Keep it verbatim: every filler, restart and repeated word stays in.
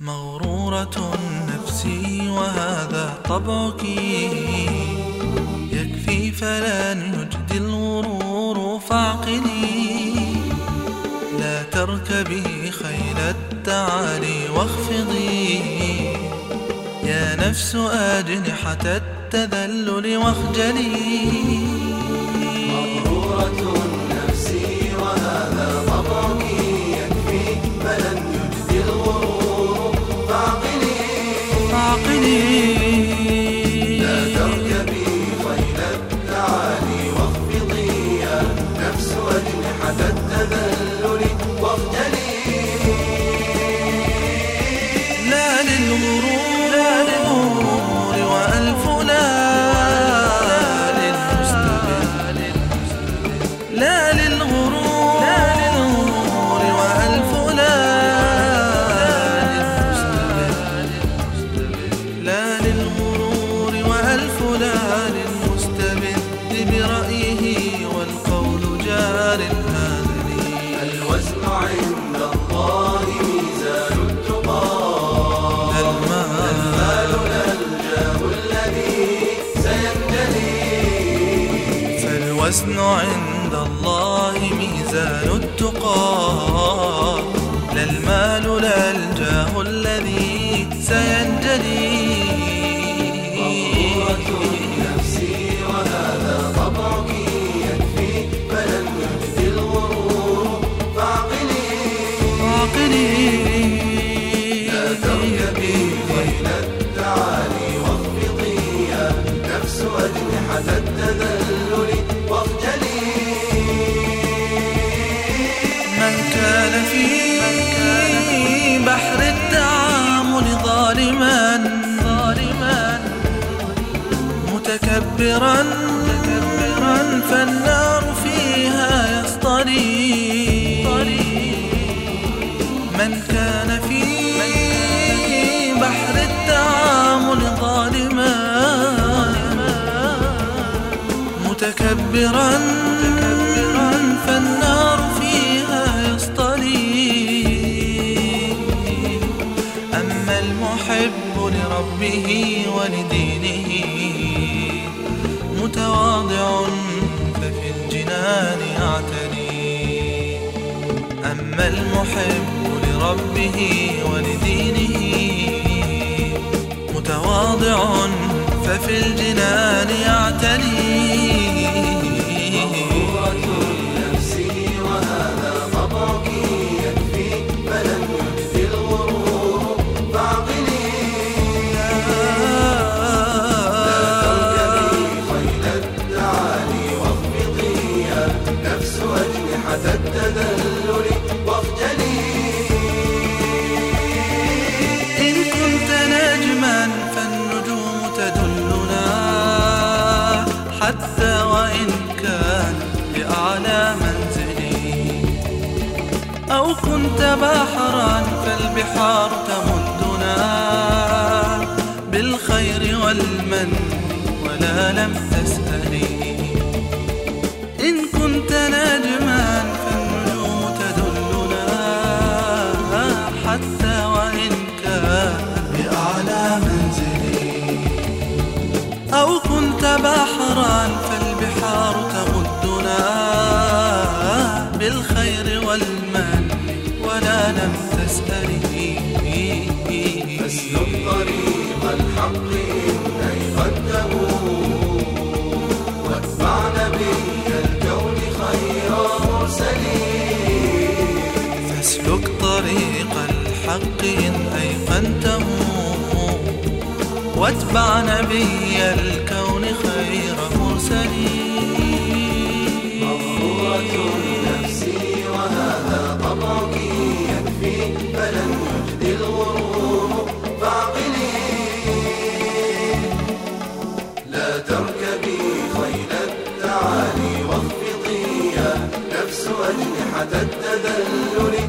مغرورة نفسي وهذا طبعك، يكفي فلن يجدي الغرور فاعقلي، لا تركبي خيل التعالي واخفضي يا نفس أجنحة التذلل واخجلي. مغرورة نفسي وهذا طبعك، يكفي فلن يجدي الغرور فاعقلي فاعقلي لا تركبي خيل التعالي واخفضي يا نفس أجنحة التذلل واخجلي. لا للغرور وألف لا، لا للغرور وألف لا، لا للغرور وألف لا للمستبد برأيه والقول جار هذلي. الوزن عند الله ميزان التقى، المال الجاه الذي سينجلي. فالوزن عند الله ميزان التقى، لا المال لا الجاه الذي سينجلي. مغرورة نفسي وهذا طبعك، يكفي فلن يجدي الغرور فاعقلي فاعقلي لا تركبي خيل التعالي واخفضي يا نفس أجنحة التذلل واخجلي. من كان في بحر التعامل ظالما متكبرا فالنار فيها يصطلي. من كان في بحر التعامل ظالما متكبرا فالنار فيها يصطلي. أما المحب لربه ولدينه متواضع ففي الجنان يعتلي. أما المحب لربه ولدينه متواضع ففي الجنان يعتلي. مغرورة نفسي وهذا طبعك، يكفي فلن يجدي الغرور فاعقلي لا تركبي خيل التعالي واخفضي يا نفس أجنحة التذلل واخجلي. إن كنت نجما فالنجوم تدلنا، حتى وإن كان لأعلى منزلي. أو كنت بحرا فالبحار تمدنا بالخير والمن ولا لم تسألي. إن كنت نجما فالنجوم تدلنا، حتى وإن كان بأعلى منزلي. أو كنت بحرا فالبحار تمدنا بالخير والمن ولا لم تسألي. فاسلك طريق الحق إن أيقنته، واتبع نبي الكون خير مرسلين. فاسلك طريق الحق إن أيقنته، واتبع نبي الكون خير مرسلين. مغرورة نفسي وهذا طبعك، يكفي فلن يجدي الغرور فاعقلي لا تركبي خيل التعالي واخفضي يا نفس أجنحة التذلل